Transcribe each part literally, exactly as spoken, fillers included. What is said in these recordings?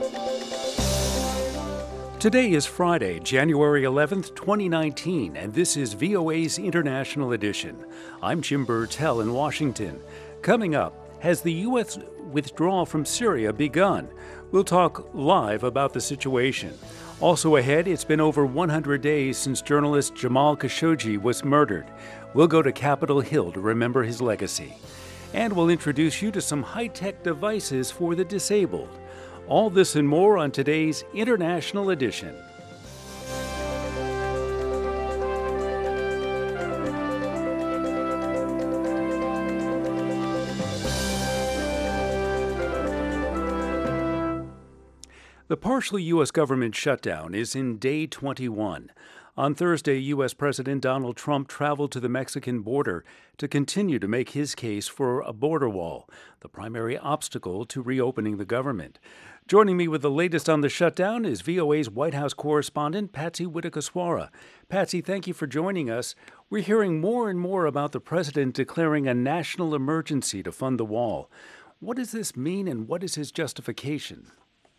Today is Friday, January eleventh, twenty nineteen, and this is V O A's International Edition. I'm Jim Burtell in Washington. Coming up, has the U S withdrawal from Syria begun? We'll talk live about the situation. Also ahead, it's been over one hundred days since journalist Jamal Khashoggi was murdered. We'll go to Capitol Hill to remember his legacy. And we'll introduce you to some high-tech devices for the disabled. All this and more on today's International Edition. The partial U S government shutdown is in day twenty-one. On Thursday, U S President Donald Trump traveled to the Mexican border to continue to make his case for a border wall, the primary obstacle to reopening the government. Joining me with the latest on the shutdown is V O A's White House correspondent, Patsy Widakuswara. Patsy, thank you for joining us. We're hearing more and more about the president declaring a national emergency to fund the wall. What does this mean, and what is his justification?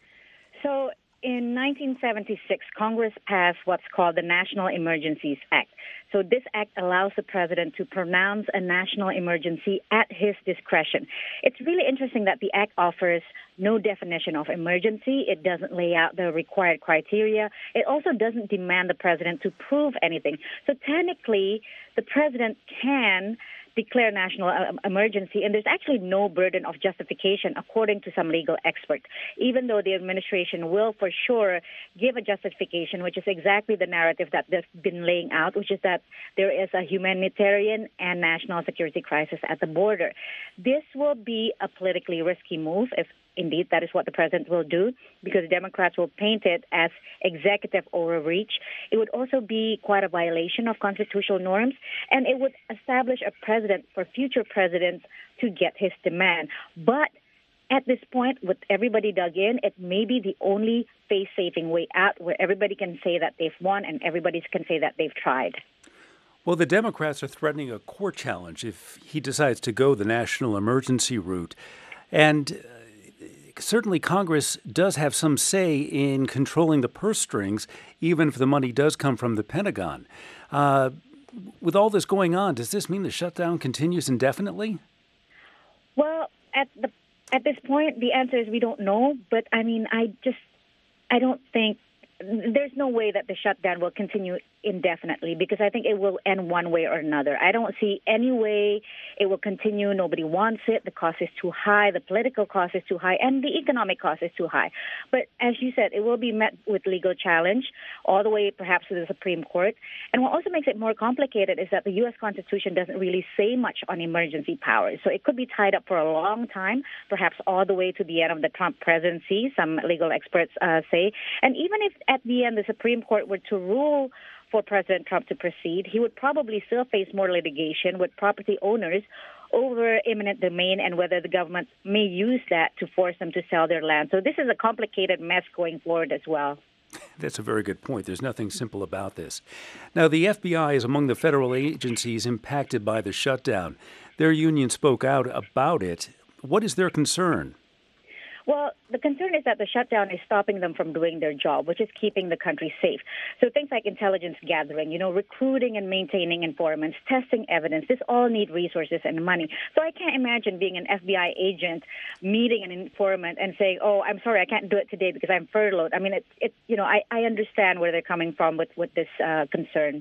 So in nineteen seventy-six, Congress passed what's called the National Emergencies Act. So this act allows the president to pronounce a national emergency at his discretion. It's really interesting that the act offers no definition of emergency. It doesn't lay out the required criteria. It also doesn't demand the president to prove anything. So technically, the president can declare national uh, emergency, and there's actually no burden of justification, according to some legal experts, even though the administration will for sure give a justification, which is exactly the narrative that they've been laying out, which is that there is a humanitarian and national security crisis at the border. This will be a politically risky move if indeed that is what the president will do, because Democrats will paint it as executive overreach. It would also be quite a violation of constitutional norms, and it would establish a precedent for future presidents to get his demand. But at this point, with everybody dug in, it may be the only face-saving way out where everybody can say that they've won and everybody can say that they've tried. Well, the Democrats are threatening a court challenge if he decides to go the national emergency route. And certainly Congress does have some say in controlling the purse strings, even if the money does come from the Pentagon. Uh, with all this going on, does this mean the shutdown continues indefinitely? Well, at the at this point, the answer is we don't know. But, I mean, I just, I don't think, there's no way that the shutdown will continue indefinitely, because I think it will end one way or another. I don't see any way it will continue. Nobody wants it. The cost is too high. The political cost is too high. And the economic cost is too high. But as you said, it will be met with legal challenge all the way perhaps to the Supreme Court. And what also makes it more complicated is that the U S Constitution doesn't really say much on emergency powers. So it could be tied up for a long time, perhaps all the way to the end of the Trump presidency, some legal experts uh, say. And even if at the end the Supreme Court were to rule for President Trump to proceed, he would probably still face more litigation with property owners over eminent domain and whether the government may use that to force them to sell their land. So this is a complicated mess going forward as well. That's a very good point. There's nothing simple about this. Now, the F B I is among the federal agencies impacted by the shutdown. Their union spoke out about it. What is their concern? Well, the concern is that the shutdown is stopping them from doing their job, which is keeping the country safe. So things like intelligence gathering, you know, recruiting and maintaining informants, testing evidence, this all need resources and money. So I can't imagine being an F B I agent meeting an informant and saying, oh, I'm sorry, I can't do it today because I'm furloughed. I mean, it's, it, you know, I, I understand where they're coming from with, with this uh, concern.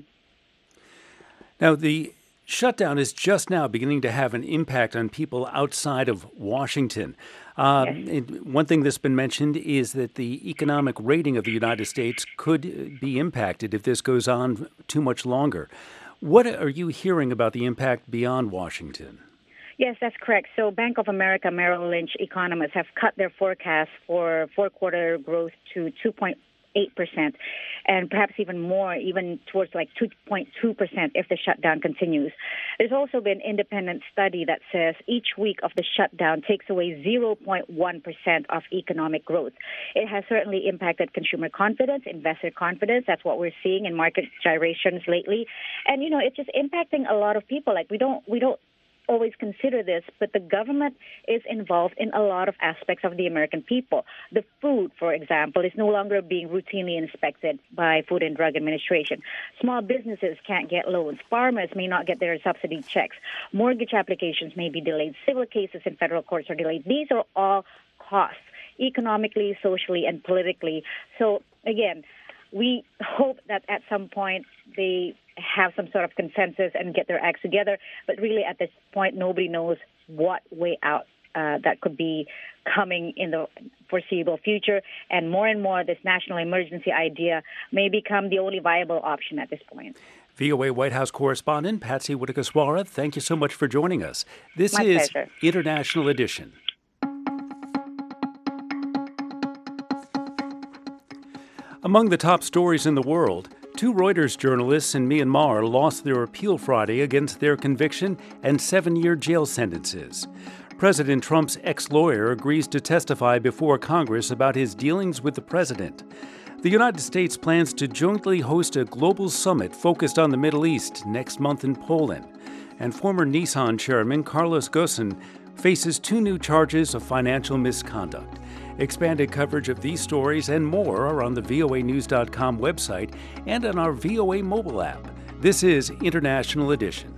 Now, the shutdown is just now beginning to have an impact on people outside of Washington. Uh, Yes. One thing that's been mentioned is that the economic rating of the United States could be impacted if this goes on too much longer. What are you hearing about the impact beyond Washington? Yes, that's correct. So Bank of America Merrill Lynch economists have cut their forecast for fourth-quarter growth to two point eight percent, and perhaps even more, even towards like two point two percent if the shutdown continues. There's also been an independent study that says each week of the shutdown takes away zero point one percent of economic growth. It has certainly impacted consumer confidence, investor confidence. That's what we're seeing in market gyrations lately. And, you know, it's just impacting a lot of people. Like, we don't, we don't, always consider this, but the government is involved in a lot of aspects of the American people. The food, for example, is no longer being routinely inspected by Food and Drug Administration. Small businesses can't get loans. Farmers may not get their subsidy checks. Mortgage applications may be delayed. Civil cases in federal courts are delayed. These are all costs, economically, socially, and politically. So, again, we hope that at some point they have some sort of consensus and get their acts together. But really, at this point, nobody knows what way out uh, that could be coming in the foreseeable future. And more and more, this national emergency idea may become the only viable option at this point. V O A White House correspondent Patsy Widakuswara, thank you so much for joining us. This My is pleasure. International Edition. Among the top stories in the world, two Reuters journalists in Myanmar lost their appeal Friday against their conviction and seven-year jail sentences. President Trump's ex-lawyer agrees to testify before Congress about his dealings with the president. The United States plans to jointly host a global summit focused on the Middle East next month in Poland. And former Nissan chairman Carlos Ghosn faces two new charges of financial misconduct. Expanded coverage of these stories and more are on the V O A news dot com website and on our V O A mobile app. This is International Edition.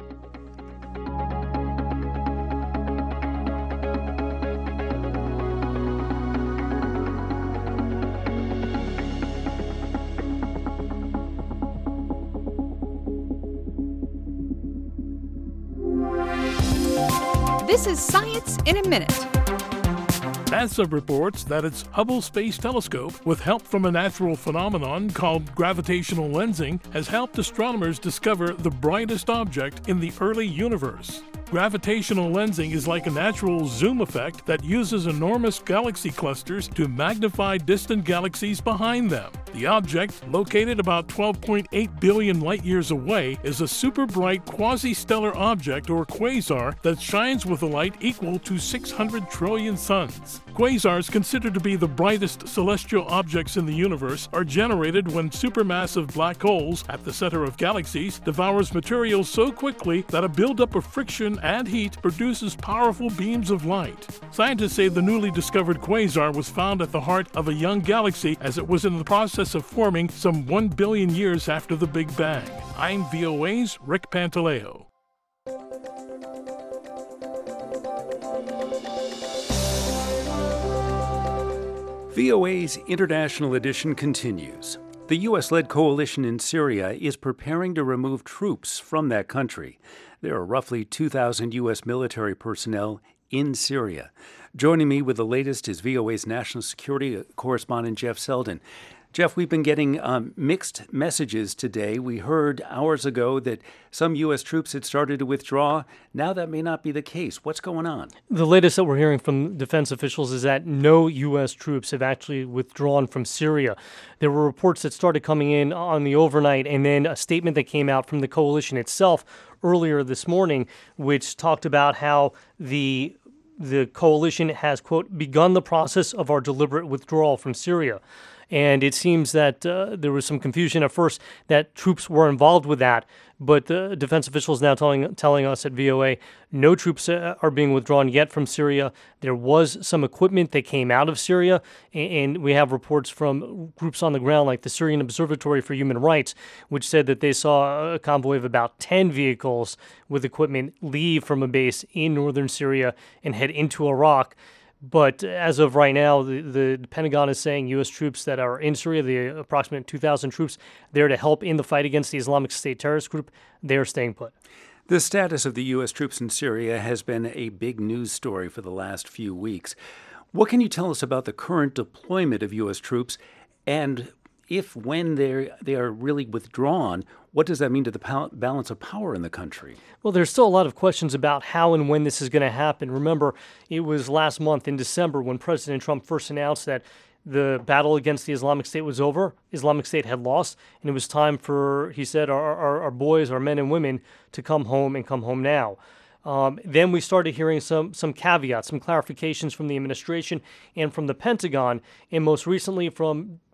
This is Science in a Minute. NASA reports that its Hubble Space Telescope, with help from a natural phenomenon called gravitational lensing, has helped astronomers discover the brightest object in the early universe. Gravitational lensing is like a natural zoom effect that uses enormous galaxy clusters to magnify distant galaxies behind them. The object, located about twelve point eight billion light-years away, is a super bright quasi-stellar object, or quasar, that shines with a light equal to six hundred trillion suns. Quasars, considered to be the brightest celestial objects in the universe, are generated when supermassive black holes at the center of galaxies devours material so quickly that a buildup of friction and heat produces powerful beams of light. Scientists say the newly discovered quasar was found at the heart of a young galaxy as it was in the process of forming some one billion years after the Big Bang. I'm V O A's Rick Pantaleo. V O A's International Edition continues. The U S-led coalition in Syria is preparing to remove troops from that country. There are roughly two thousand U S military personnel in Syria. Joining me with the latest is V O A's national security correspondent Jeff Selden. Jeff, we've been getting um, mixed messages today. We heard hours ago that some U S troops had started to withdraw. Now that may not be the case. What's going on? The latest that we're hearing from defense officials is that no U S troops have actually withdrawn from Syria. There were reports that started coming in on the overnight, and then a statement that came out from the coalition itself earlier this morning, which talked about how the the coalition has, quote, begun the process of our deliberate withdrawal from Syria. And it seems that uh, there was some confusion at first that troops were involved with that. But the defense officials now telling telling us at V O A no troops uh, are being withdrawn yet from Syria. There was some equipment that came out of Syria, and, and we have reports from groups on the ground like the Syrian Observatory for Human Rights, which said that they saw a convoy of about ten vehicles with equipment leave from a base in northern Syria and head into Iraq. But as of right now, the, the Pentagon is saying U S troops that are in Syria, the approximate two thousand troops there to help in the fight against the Islamic State terrorist group, they are staying put. The status of the U S troops in Syria has been a big news story for the last few weeks. What can you tell us about the current deployment of U S troops, and if, when they they are really withdrawn, what does that mean to the pal- balance of power in the country? Well, there's still a lot of questions about how and when this is going to happen. Remember, it was last month in December when President Trump first announced that the battle against the Islamic State was over. Islamic State had lost, and it was time for, he said, our, our, our boys, our men and women to come home and come home now. Um, then we started hearing some some caveats, some clarifications from the administration and from the Pentagon, and most recently from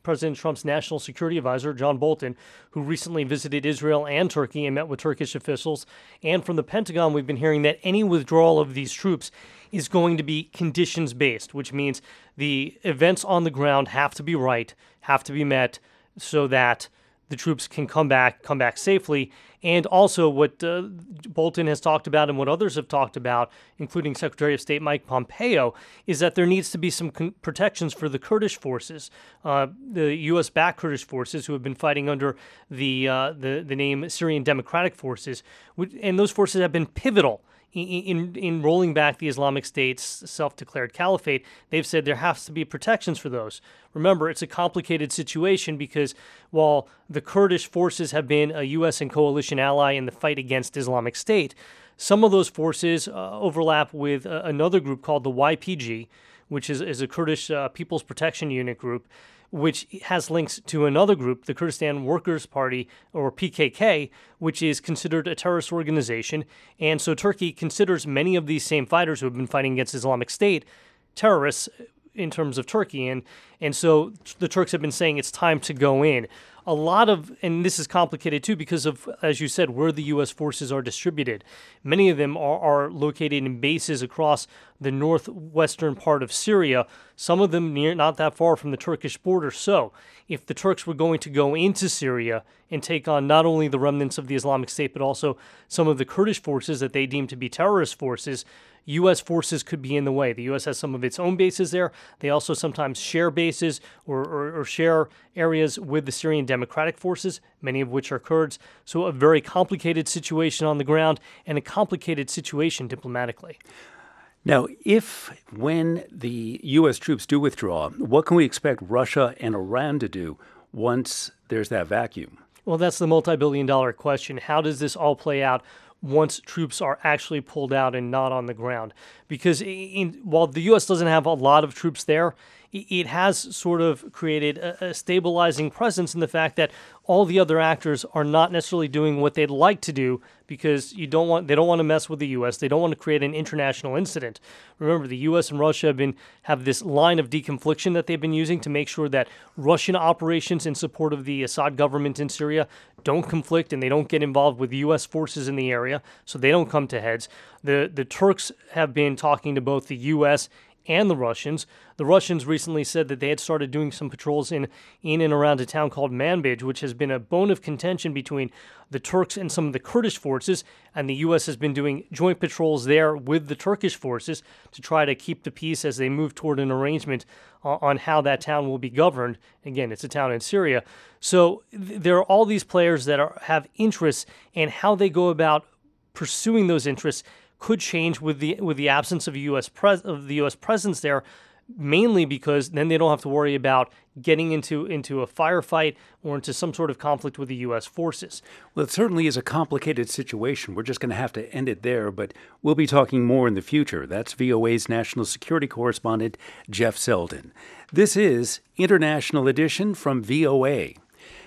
President Trump's national security advisor, John Bolton, who recently visited Israel and Turkey and met with Turkish officials. And from the Pentagon, we've been hearing that any withdrawal of these troops is going to be conditions-based, which means the events on the ground have to be right, have to be met, so that the troops can come back, come back safely. And also what uh, Bolton has talked about and what others have talked about, including Secretary of State Mike Pompeo, is that there needs to be some con- protections for the Kurdish forces, uh, the U S-backed Kurdish forces who have been fighting under the, uh, the, the name Syrian Democratic Forces. And those forces have been pivotal In, in, in rolling back the Islamic State's self-declared caliphate. They've said there has to be protections for those. Remember, it's a complicated situation because while the Kurdish forces have been a U S and coalition ally in the fight against Islamic State, some of those forces uh, overlap with uh, another group called the Y P G, which is, is a Kurdish uh, People's Protection Unit group, which has links to another group, the Kurdistan Workers' Party, or P K K, which is considered a terrorist organization. And so Turkey considers many of these same fighters who have been fighting against Islamic State terrorists in terms of Turkey. And, and so the Turks have been saying it's time to go in. A lot of, and this is complicated too because of, as you said, where the U S forces are distributed. Many of them are, are located in bases across the northwestern part of Syria, some of them near not that far from the Turkish border. So if the Turks were going to go into Syria and take on not only the remnants of the Islamic State, but also some of the Kurdish forces that they deem to be terrorist forces, U S forces could be in the way. The U S has some of its own bases there. They also sometimes share bases or, or, or share areas with the Syrian Democratic Forces, many of which are Kurds. So a very complicated situation on the ground and a complicated situation diplomatically. Now, if, when the U S troops do withdraw, what can we expect Russia and Iran to do once there's that vacuum? Well, that's the multi-billion dollar question. How does this all play out once troops are actually pulled out and not on the ground? Because in, while the U S doesn't have a lot of troops there, it has sort of created a, a stabilizing presence in the fact that all the other actors are not necessarily doing what they'd like to do because you don't want they don't want to mess with the U S. They don't want to create an international incident. Remember, the U S and Russia have been have this line of deconfliction that they've been using to make sure that Russian operations in support of the Assad government in Syria don't conflict and they don't get involved with U S forces in the area, so they don't come to heads. The the Turks have been talking to both the U S and the Russians. The Russians recently said that they had started doing some patrols in, in and around a town called Manbij, which has been a bone of contention between the Turks and some of the Kurdish forces, and the U S has been doing joint patrols there with the Turkish forces to try to keep the peace as they move toward an arrangement on, on how that town will be governed. Again, it's a town in Syria. So th- there are all these players that are, have interests, and how they go about pursuing those interests could change with the with the absence of a U S pres- of the U S presence there, mainly because then they don't have to worry about getting into into a firefight or into some sort of conflict with the U S forces. Well, it certainly is a complicated situation. We're just going to have to end it there, but we'll be talking more in the future. That's V O A's national security correspondent, Jeff Selden. This is International Edition from V O A.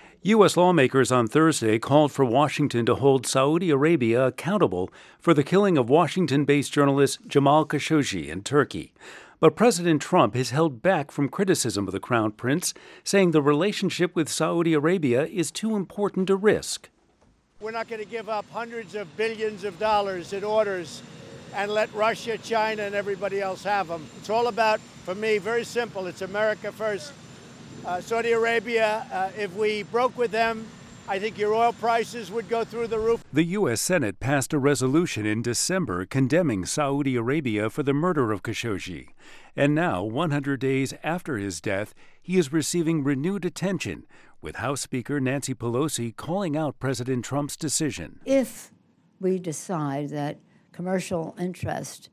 U S lawmakers on Thursday called for Washington to hold Saudi Arabia accountable for the killing of Washington-based journalist Jamal Khashoggi in Turkey. But President Trump has held back from criticism of the Crown Prince, saying the relationship with Saudi Arabia is too important to risk. We're not going to give up hundreds of billions of dollars in orders and let Russia, China, and everybody else have them. It's all about, for me, very simple. It's America first. Uh, Saudi Arabia, uh, if we broke with them, I think your oil prices would go through the roof. The U S Senate passed a resolution in December condemning Saudi Arabia for the murder of Khashoggi. And now, one hundred days after his death, he is receiving renewed attention, with House Speaker Nancy Pelosi calling out President Trump's decision. If we decide that commercial interest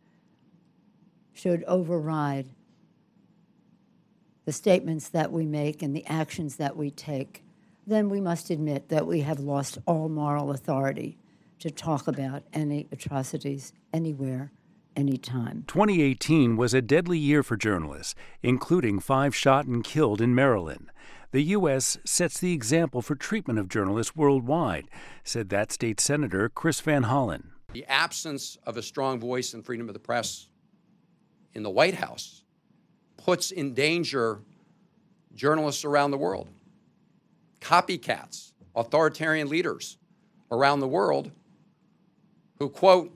should override the statements that we make and the actions that we take, then we must admit that we have lost all moral authority to talk about any atrocities anywhere, anytime. twenty eighteen was a deadly year for journalists, including five shot and killed in Maryland. The U S sets the example for treatment of journalists worldwide, said that state Senator Chris Van Hollen. The absence of a strong voice and freedom of the press in the White House puts in danger journalists around the world, copycats, authoritarian leaders around the world who quote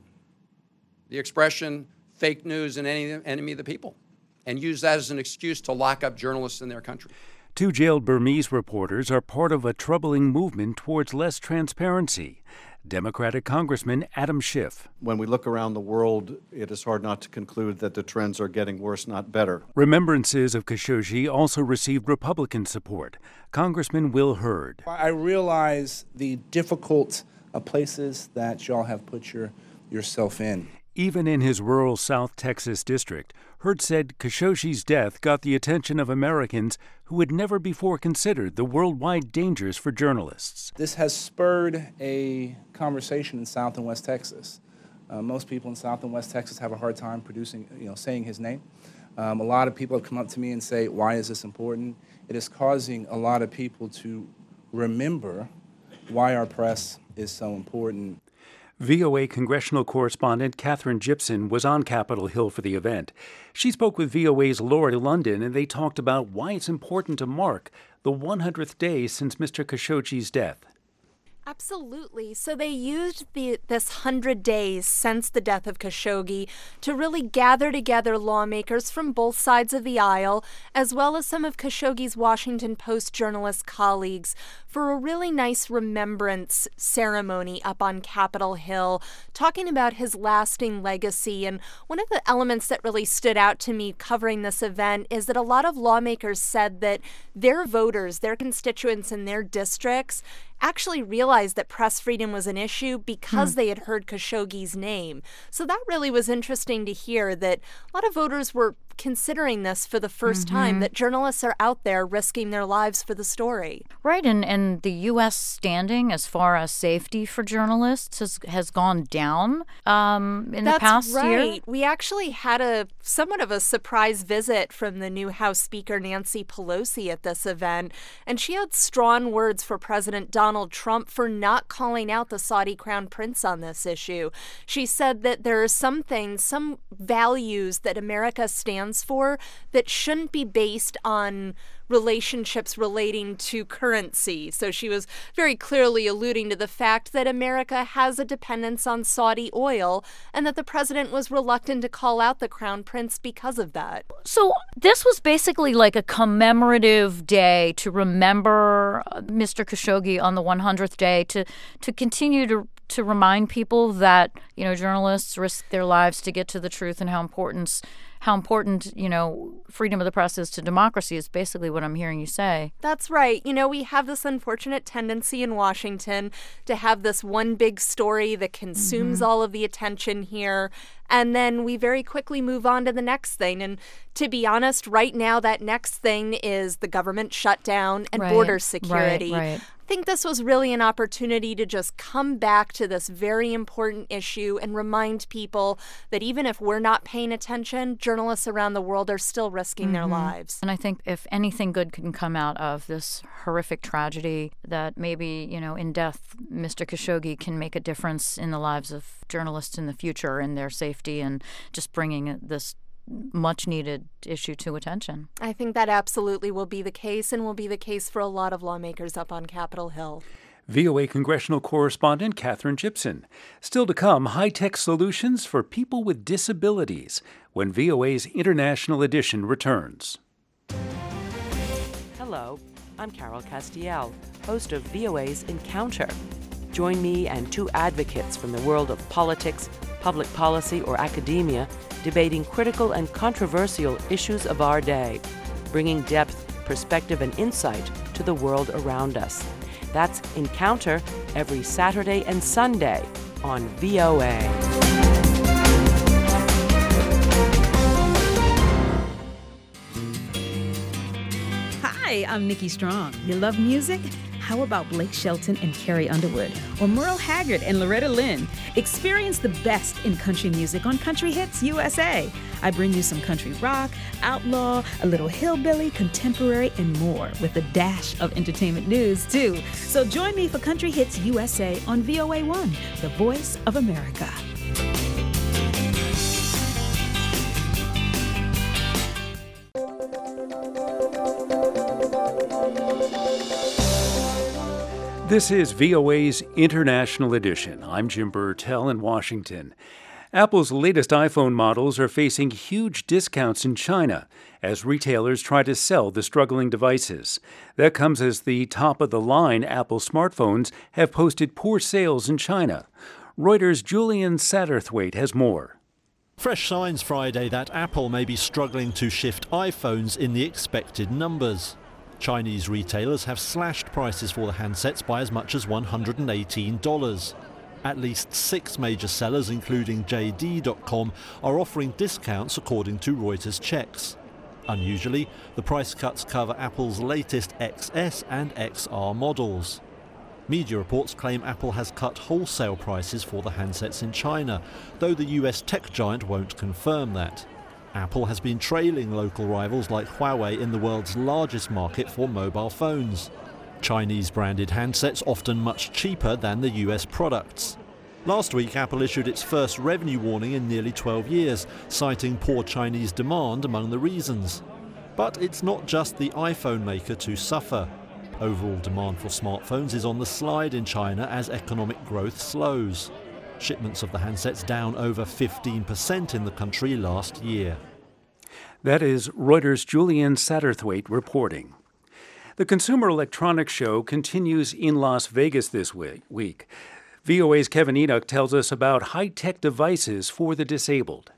the expression fake news and enemy of the people and use that as an excuse to lock up journalists in their country. Two jailed Burmese reporters are part of a troubling movement towards less transparency. Democratic Congressman Adam Schiff. When we look around the world, it is hard not to conclude that the trends are getting worse, not better. Remembrances of Khashoggi also received Republican support. Congressman Will Hurd. I realize the difficult uh, places that y'all have put your yourself in. Even in his rural South Texas district, Hurd said Khashoggi's death got the attention of Americans who had never before considered the worldwide dangers for journalists. This has spurred a conversation in South and West Texas. Uh, most people in South and West Texas have a hard time producing, you know, saying his name. Um, a lot of people have come up to me and say, why is this important? It is causing a lot of people to remember why our press is so important. V O A congressional correspondent Katherine Gypson was on Capitol Hill for the event. She spoke with V O A's Lori London, and they talked about why it's important to mark the one hundredth day since Mister Khashoggi's death. Absolutely. So they used the, this hundred days since the death of Khashoggi to really gather together lawmakers from both sides of the aisle, as well as some of Khashoggi's Washington Post journalist colleagues, for a really nice remembrance ceremony up on Capitol Hill, talking about his lasting legacy. And one of the elements that really stood out to me covering this event is that a lot of lawmakers said that their voters, their constituents in their districts, actually realized that press freedom was an issue because hmm. they had heard Khashoggi's name. So that really was interesting to hear, that a lot of voters were considering this for the first mm-hmm. time, that journalists are out there risking their lives for the story. Right, and, and the U S standing as far as safety for journalists has, has gone down um, in That's the past right. year. Right. We actually had a somewhat of a surprise visit from the new House Speaker Nancy Pelosi at this event, and she had strong words for President Donald Trump for not calling out the Saudi Crown Prince on this issue. She said that there are some things, some values that America stands for that shouldn't be based on relationships relating to currency. So she was very clearly alluding to the fact that America has a dependence on Saudi oil, and that the president was reluctant to call out the Crown Prince because of that. So this was basically like a commemorative day to remember Mister Khashoggi on the one hundredth day, to to continue to to remind people that, you know, journalists risk their lives to get to the truth, and how important how important, you know, freedom of the press is to democracy is basically what I'm hearing you say. That's right. You know, we have this unfortunate tendency in Washington to have this one big story that consumes mm-hmm. all of the attention here, and then we very quickly move on to the next thing. And to be honest, right now, that next thing is the government shutdown and right. border security. Right, right. I think this was really an opportunity to just come back to this very important issue and remind people that even if we're not paying attention, journalists around the world are still risking mm-hmm. their lives. And I think if anything good can come out of this horrific tragedy, that maybe, you know, in death, Mister Khashoggi can make a difference in the lives of journalists in the future and their safety, and just bringing this much-needed issue to attention. I think that absolutely will be the case, and will be the case for a lot of lawmakers up on Capitol Hill. V O A congressional correspondent Katherine Gypson. Still to come, high-tech solutions for people with disabilities when V O A's International Edition returns. Hello, I'm Carol Castiel, host of V O A's Encounter. Join me and two advocates from the world of politics, public policy, or academia, debating critical and controversial issues of our day, bringing depth, perspective, and insight to the world around us. That's Encounter every Saturday and Sunday on V O A. Hi, I'm Nikki Strong. You love music? How about Blake Shelton and Carrie Underwood? Or Merle Haggard and Loretta Lynn? Experience the best in country music on Country Hits U S A. I bring you some country rock, outlaw, a little hillbilly, contemporary, and more, with a dash of entertainment news, too. So join me for Country Hits U S A on V O A one, the voice of America. This is V O A's International Edition. I'm Jim Burtell in Washington. Apple's latest iPhone models are facing huge discounts in China as retailers try to sell the struggling devices. That comes as the top-of-the-line Apple smartphones have posted poor sales in China. Reuters' Julian Satterthwaite has more. Fresh signs Friday that Apple may be struggling to shift iPhones in the expected numbers. Chinese retailers have slashed prices for the handsets by as much as one hundred eighteen dollars. At least six major sellers, including J D dot com, are offering discounts according to Reuters checks. Unusually, the price cuts cover Apple's latest X S and X R models. Media reports claim Apple has cut wholesale prices for the handsets in China, though the U S tech giant won't confirm that. Apple has been trailing local rivals like Huawei in the world's largest market for mobile phones. Chinese-branded handsets often much cheaper than the U S products. Last week, Apple issued its first revenue warning in nearly twelve years, citing poor Chinese demand among the reasons. But it's not just the iPhone maker to suffer. Overall demand for smartphones is on the slide in China as economic growth slows. Shipments of the handsets down over fifteen percent in the country last year. That is Reuters' Julian Satterthwaite reporting. The Consumer Electronics Show continues in Las Vegas this week. V O A's Kevin Enoch tells us about high-tech devices for the disabled.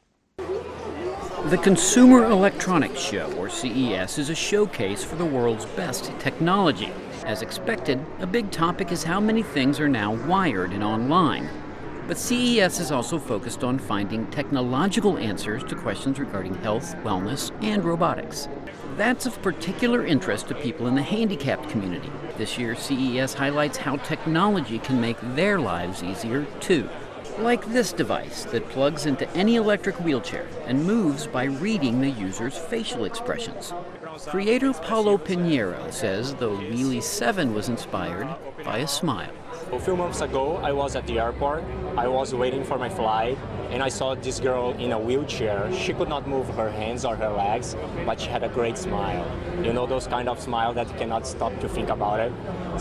The Consumer Electronics Show, or C E S, is a showcase for the world's best technology. As expected, a big topic is how many things are now wired and online. But C E S is also focused on finding technological answers to questions regarding health, wellness, and robotics. That's of particular interest to people in the handicapped community. This year, C E S highlights how technology can make their lives easier, too. Like this device that plugs into any electric wheelchair and moves by reading the user's facial expressions. Creator Paulo Pinheiro says the Wheelie seven was inspired by a smile. A few months ago, I was at the airport. I was waiting for my flight, and I saw this girl in a wheelchair. She could not move her hands or her legs, but she had a great smile. You know, those kind of smile that you cannot stop to think about it.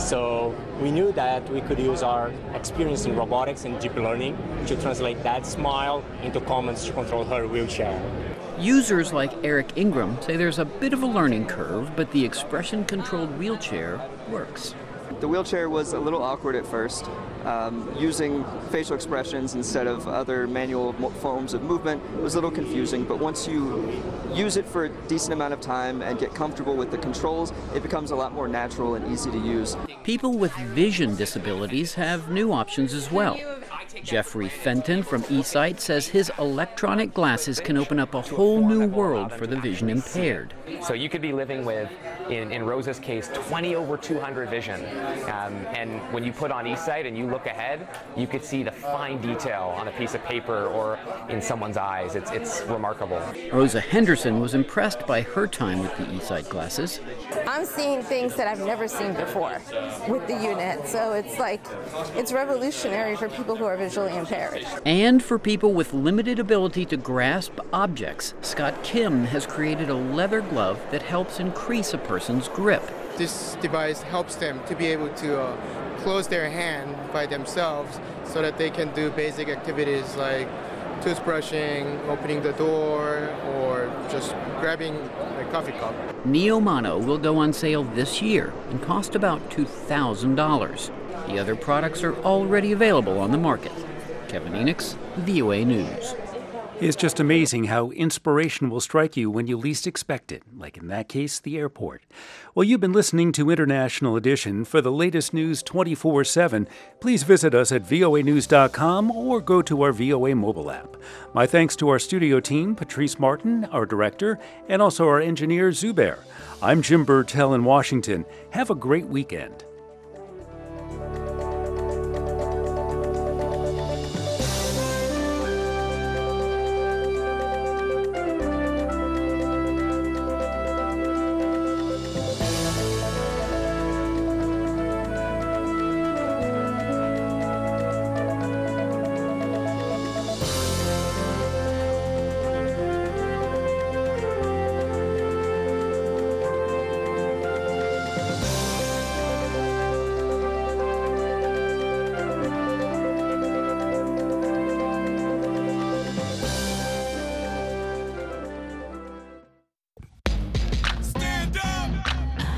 So we knew that we could use our experience in robotics and deep learning to translate that smile into commands to control her wheelchair. Users like Eric Ingram say there's a bit of a learning curve, but the expression-controlled wheelchair works. The wheelchair was a little awkward at first. Um, using facial expressions instead of other manual forms of movement was a little confusing, but once you use it for a decent amount of time and get comfortable with the controls, it becomes a lot more natural and easy to use. People with vision disabilities have new options as well. Jeffrey Fenton from eSight says his electronic glasses can open up a whole new world for the vision impaired. So you could be living with, in, in Rosa's case, twenty over two hundred vision. Um, and when you put on eSight and you look ahead, you could see the fine detail on a piece of paper or in someone's eyes. It's, it's remarkable. Rosa Henderson was impressed by her time with the eSight glasses. I'm seeing things that I've never seen before with the unit. So it's like, it's revolutionary for people who are visually impaired. And for people with limited ability to grasp objects, Scott Kim has created a leather glove that helps increase a person's grip. This device helps them to be able to uh, close their hand by themselves so that they can do basic activities like toothbrushing, opening the door, or just grabbing a coffee cup. Neo Mono will go on sale this year and cost about two thousand dollars. The other products are already available on the market. Kevin Enoch, V O A News. It's just amazing how inspiration will strike you when you least expect it, like in that case, the airport. Well, you've been listening to International Edition. For the latest news twenty-four seven, please visit us at V O A news dot com or go to our V O A mobile app. My thanks to our studio team, Patrice Martin, our director, and also our engineer, Zubair. I'm Jim Burtell in Washington. Have a great weekend.